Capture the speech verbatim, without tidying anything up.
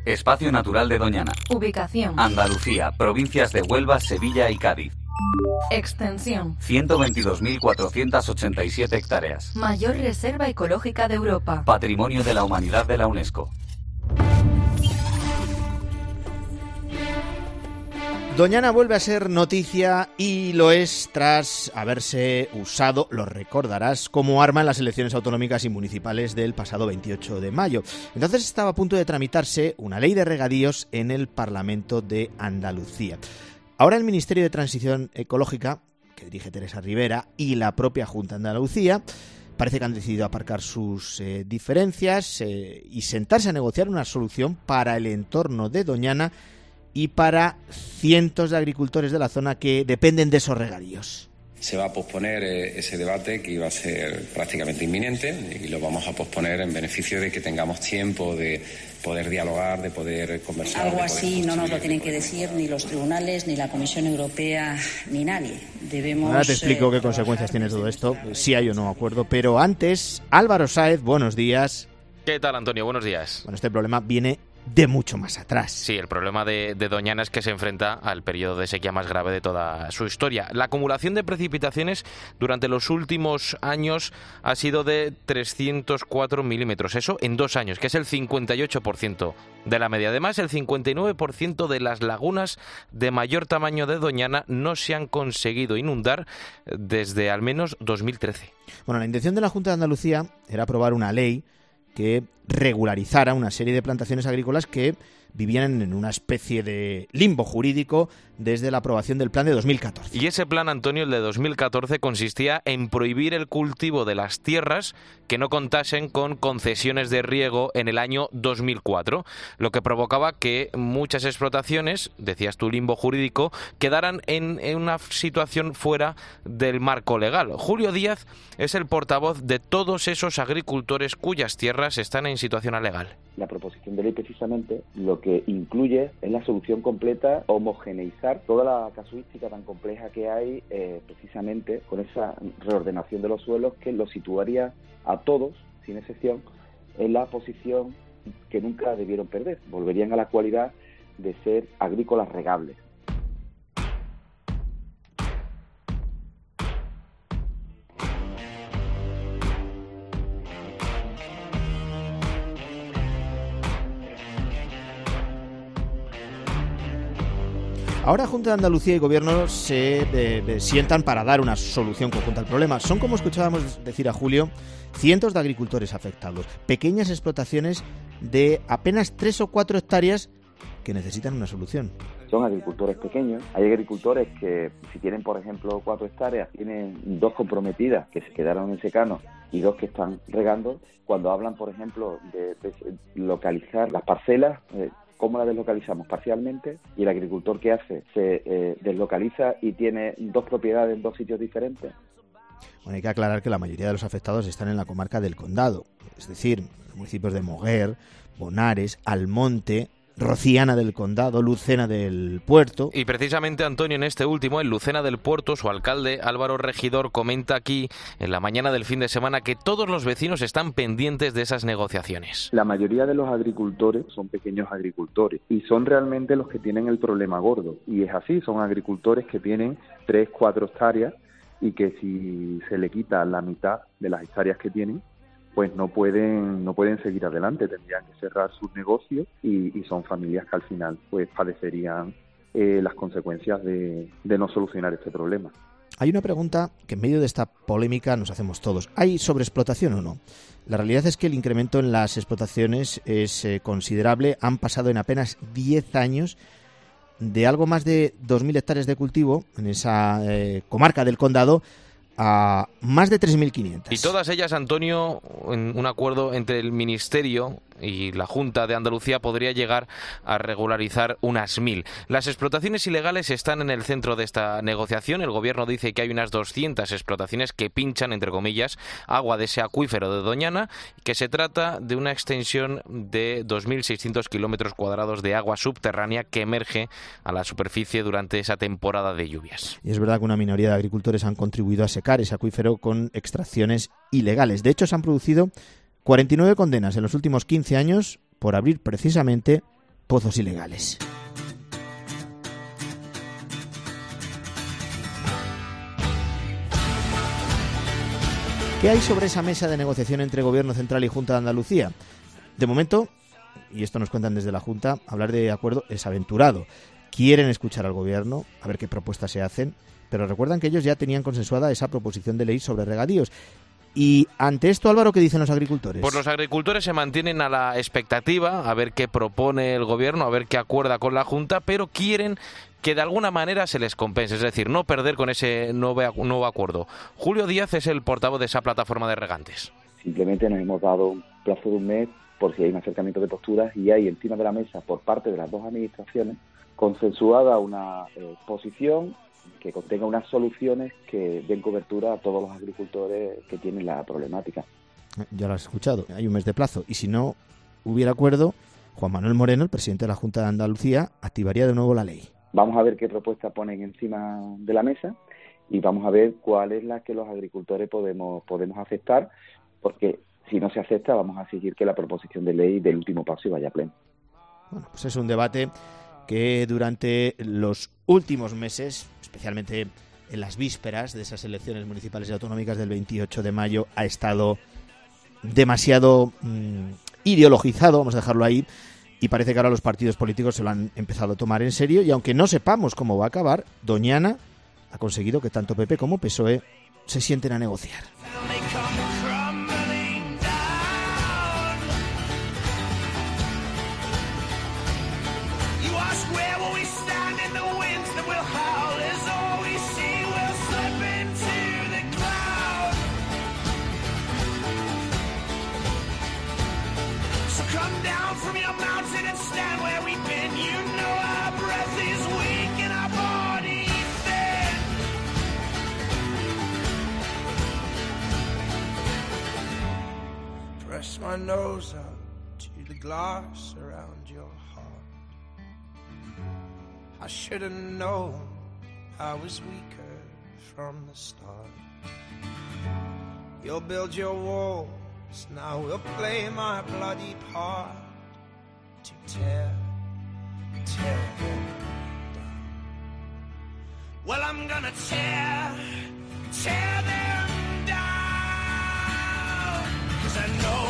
Espacio Natural de Doñana. Ubicación: Andalucía, provincias de Huelva, Sevilla y Cádiz. Extensión: ciento veintidós mil cuatrocientas ochenta y siete hectáreas. Mayor reserva ecológica de Europa. Patrimonio de la Humanidad de la UNESCO. Doñana vuelve a ser noticia y lo es tras haberse usado, lo recordarás, como arma en las elecciones autonómicas y municipales del pasado veintiocho de mayo. Entonces estaba a punto de tramitarse una ley de regadíos en el Parlamento de Andalucía. Ahora el Ministerio de Transición Ecológica, que dirige Teresa Rivera, y la propia Junta de Andalucía parece que han decidido aparcar sus eh, diferencias eh, y sentarse a negociar una solución para el entorno de Doñana y para cientos de agricultores de la zona que dependen de esos regadíos. Se va a posponer eh, ese debate que iba a ser prácticamente inminente y lo vamos a posponer en beneficio de que tengamos tiempo de poder dialogar, de poder conversar. Algo poder así no nos lo tienen que decir ni los tribunales, ni la Comisión Europea, ni nadie. Debemos. Ahora te explico eh, qué consecuencias tiene todo esto, si hay o no acuerdo, pero antes, Álvaro Sáez, buenos días. ¿Qué tal, Antonio? Buenos días. Bueno, este problema viene de mucho más atrás. Sí, el problema de, de Doñana es que se enfrenta al periodo de sequía más grave de toda su historia. La acumulación de precipitaciones durante los últimos años ha sido de trescientos cuatro milímetros, eso en dos años, que es el cincuenta y ocho por ciento de la media. Además, el cincuenta y nueve por ciento de las lagunas de mayor tamaño de Doñana no se han conseguido inundar desde al menos dos mil trece. Bueno, la intención de la Junta de Andalucía era aprobar una ley que regularizara una serie de plantaciones agrícolas que vivían en una especie de limbo jurídico desde la aprobación del plan de dos mil catorce. Y ese plan, Antonio, el de dos mil catorce, consistía en prohibir el cultivo de las tierras que no contasen con concesiones de riego en el año dos mil cuatro, lo que provocaba que muchas explotaciones, decías tú, limbo jurídico, quedaran en, en una situación fuera del marco legal. Julio Díaz es el portavoz de todos esos agricultores cuyas tierras están en situación alegal. La proposición de ley precisamente lo que incluye es la solución completa, homogeneizar toda la casuística tan compleja que hay eh, precisamente con esa reordenación de los suelos que los situaría a todos, sin excepción, en la posición que nunca debieron perder. Volverían a la cualidad de ser agrícolas regables. Ahora Junta de Andalucía y Gobierno se eh, eh, sientan para dar una solución conjunta al problema. Son, como escuchábamos decir a Julio, cientos de agricultores afectados, pequeñas explotaciones de apenas tres o cuatro hectáreas que necesitan una solución. Son agricultores pequeños. Hay agricultores que, si tienen, por ejemplo, cuatro hectáreas, tienen dos comprometidas que se quedaron en secano y dos que están regando. Cuando hablan, por ejemplo, de, de localizar las parcelas, eh, ¿cómo la deslocalizamos? Parcialmente, y el agricultor que hace se eh, deslocaliza y tiene dos propiedades en dos sitios diferentes. Bueno, hay que aclarar que la mayoría de los afectados están en la comarca del Condado, es decir, los municipios de Moguer, Bonares, Almonte, Rociana del Condado, Lucena del Puerto. Y precisamente, Antonio, en este último, en Lucena del Puerto, su alcalde Álvaro Regidor comenta aquí en la mañana del fin de semana que todos los vecinos están pendientes de esas negociaciones. La mayoría de los agricultores son pequeños agricultores y son realmente los que tienen el problema gordo. Y es así, son agricultores que tienen tres, cuatro hectáreas y que si se le quita la mitad de las hectáreas que tienen, pues no pueden no pueden seguir adelante, tendrían que cerrar sus negocios y, y son familias que al final pues padecerían eh, las consecuencias de, de no solucionar este problema. Hay una pregunta que en medio de esta polémica nos hacemos todos. ¿Hay sobreexplotación o no? La realidad es que el incremento en las explotaciones es eh, considerable. Han pasado en apenas diez años de algo más de dos mil hectáreas de cultivo en esa eh, comarca del Condado a más de tres mil quinientas. Y todas ellas, Antonio, en un acuerdo entre el Ministerio y la Junta de Andalucía podría llegar a regularizar unas mil. Las explotaciones ilegales están en el centro de esta negociación. El Gobierno dice que hay unas doscientas explotaciones que pinchan, entre comillas, agua de ese acuífero de Doñana, que se trata de una extensión de dos mil seiscientos kilómetros cuadrados de agua subterránea que emerge a la superficie durante esa temporada de lluvias. Y es verdad que una minoría de agricultores han contribuido a secar ese acuífero con extracciones ilegales. De hecho, se han producido cuarenta y nueve condenas en los últimos quince años por abrir precisamente pozos ilegales. ¿Qué hay sobre esa mesa de negociación entre Gobierno Central y Junta de Andalucía? De momento, y esto nos cuentan desde la Junta, hablar de acuerdo es aventurado. Quieren escuchar al Gobierno, a ver qué propuestas se hacen, pero recuerdan que ellos ya tenían consensuada esa proposición de ley sobre regadíos. Y ante esto, Álvaro, ¿qué dicen los agricultores? Pues los agricultores se mantienen a la expectativa, a ver qué propone el Gobierno, a ver qué acuerda con la Junta, pero quieren que de alguna manera se les compense, es decir, no perder con ese nuevo, nuevo acuerdo. Julio Díaz es el portavoz de esa plataforma de regantes. Simplemente nos hemos dado un plazo de un mes por si hay un acercamiento de posturas y hay encima de la mesa por parte de las dos administraciones consensuada una eh, posición que contenga unas soluciones que den cobertura a todos los agricultores que tienen la problemática. Ya lo has escuchado, hay un mes de plazo y si no hubiera acuerdo, Juan Manuel Moreno, el presidente de la Junta de Andalucía, activaría de nuevo la ley. Vamos a ver qué propuestas ponen encima de la mesa y vamos a ver cuál es la que los agricultores podemos podemos aceptar, porque si no se acepta vamos a exigir que la proposición de ley del último paso vaya a pleno. Bueno, pues es un debate que durante los últimos meses, especialmente en las vísperas de esas elecciones municipales y autonómicas del veintiocho de mayo, ha estado demasiado mmm, ideologizado, vamos a dejarlo ahí, y parece que ahora los partidos políticos se lo han empezado a tomar en serio, y aunque no sepamos cómo va a acabar, Doñana ha conseguido que tanto P P como P S O E se sienten a negociar. Press my nose up to the glass around your heart. I should have known I was weaker from the start. You'll build your walls, now we'll play my bloody part to tear, tear them down. Well, I'm gonna tear, tear them down, 'cause I know